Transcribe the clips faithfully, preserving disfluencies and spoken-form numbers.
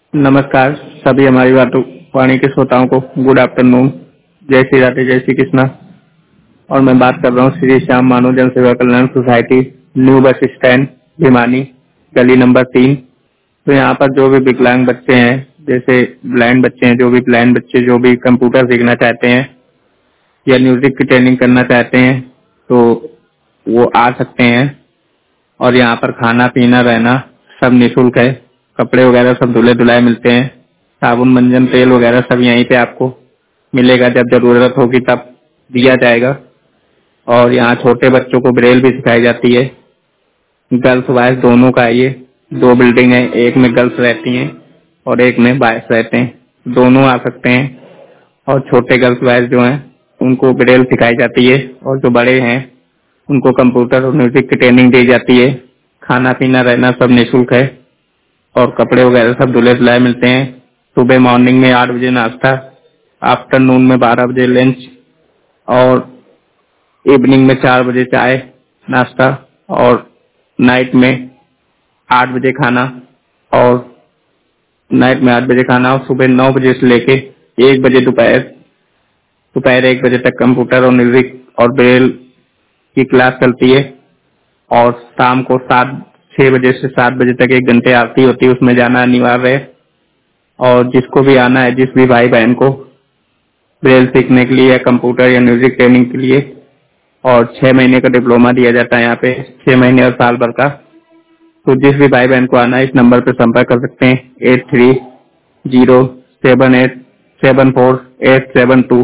नमस्कार सभी हमारी बातों वाणी के श्रोताओं को गुड आफ्टरनून। जय श्री राधे, जय श्री कृष्णा। और मैं बात कर रहा हूँ श्री श्याम मानव जन सेवा कल्याण society, new bus stand, Bhimani, गली नंबर तीन। तो यहाँ पर जो भी विकलांग बच्चे हैं, जैसे ब्लाइंड बच्चे हैं, जो भी ब्लाइंड बच्चे जो भी कंप्यूटर सीखना चाहते हैं या म्यूजिक की ट्रेनिंग करना चाहते हैं तो वो आ सकते हैं। और यहाँ पर खाना पीना रहना सब निःशुल्क है। कपड़े वगैरह सब धुले धुलाए मिलते हैं। साबुन मंजन तेल वगैरह सब यहीं पे आपको मिलेगा, जब जरूरत होगी तब दिया जाएगा। और यहाँ छोटे बच्चों को ब्रेल भी सिखाई जाती है। गर्ल्स बॉयज दोनों का ये दो बिल्डिंग है, एक में गर्ल्स रहती हैं और एक में बॉयज रहते हैं, दोनों आ सकते हैं। और छोटे गर्ल्स बॉयज जो हैं उनको ब्रेल सिखाई जाती है और जो बड़े हैं उनको कंप्यूटर और म्यूजिक की ट्रेनिंग दी जाती है। खाना पीना रहना सब निःशुल्क है और कपड़े वगैरह सब धुले धुलाए मिलते हैं। सुबह मॉर्निंग में आठ बजे नाश्ता, आफ्टरनून में बारह बजे लंच और इवनिंग में चार बजे चाय नाश्ता और नाइट में आठ बजे खाना और नाइट में आठ बजे खाना और सुबह नौ बजे से लेके एक बजे दोपहर दोपहर एक बजे तक कंप्यूटर और म्यूजिक और ब्रेल की क्लास चलती है। और शाम को सात छह बजे से सात बजे तक एक घंटे आरती होती है, उसमें जाना अनिवार्य है। और जिसको भी आना है, जिस भी भाई बहन को ब्रेल सीखने के लिए या कंप्यूटर या म्यूजिक ट्रेनिंग के लिए, और छह महीने का डिप्लोमा दिया जाता है यहाँ पे, छह महीने और साल भर का। तो जिस भी भाई बहन को आना है इस नंबर पर संपर्क कर सकते हैं, eight three zero seven eight seven four eight seven two.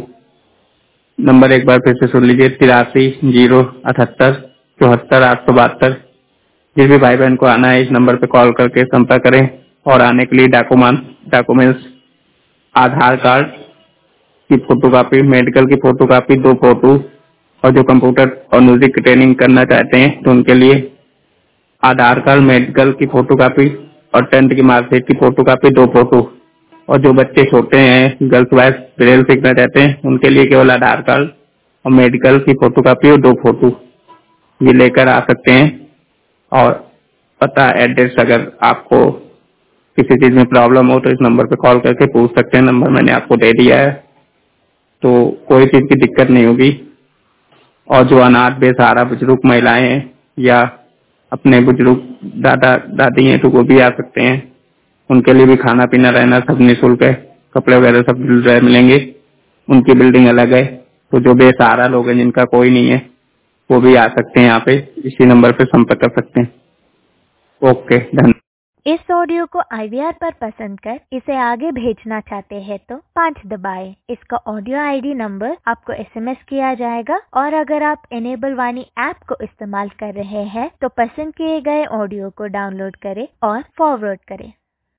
Number एक बार फिर से सुन लीजिए, तिरासी जीरो अठहत्तर चौहत्तर आठ सौ बहत्तर। जिस भी भाई बहन को आना है इस नंबर पे कॉल करके संपर्क करें। और आने के लिए डॉक्यूमेंट डॉक्यूमेंट्स आधार कार्ड की फोटोकॉपी, मेडिकल की फोटोकॉपी, दो फोटो। और जो कंप्यूटर और म्यूजिक की ट्रेनिंग करना चाहते हैं तो उनके लिए आधार कार्ड, मेडिकल की फोटोकॉपी और टेंथ की मार्कशीट की फोटोकॉपी, दो फोटो। और जो बच्चे छोटे हैं, गर्ल्स बॉयज ब्रेल सीखना चाहते हैं, उनके लिए केवल आधार कार्ड और मेडिकल की फोटोकॉपी और दो फोटो ये लेकर आ सकते हैं। और पता एड्रेस अगर आपको किसी चीज में प्रॉब्लम हो तो इस नंबर पे कॉल करके पूछ सकते हैं। नंबर मैंने आपको दे दिया है, तो कोई चीज की दिक्कत नहीं होगी। और जो अनाथ बेसहारा बुजुर्ग महिलाएं हैं या अपने बुजुर्ग दादा दादी हैं तो वो भी आ सकते हैं। उनके लिए भी खाना पीना रहना सब निःशुल्क है। कपड़े वगैरह सब मिलेंगे। उनकी बिल्डिंग अलग है। तो जो बेसहारा लोग हैं, जिनका कोई नहीं है, वो भी आ सकते हैं यहाँ पे, इसी नंबर पे संपर्क कर सकते हैं। ओके, धन्यवाद। इस ऑडियो को आई वी आर पर पसंद कर इसे आगे भेजना चाहते हैं तो पाँच दबाएं। इसका ऑडियो आई डी नंबर आपको एस एम एस किया जाएगा। और अगर आप इनेबल वाणी ऐप को इस्तेमाल कर रहे हैं तो पसंद किए गए ऑडियो को डाउनलोड करें और फॉरवर्ड करें।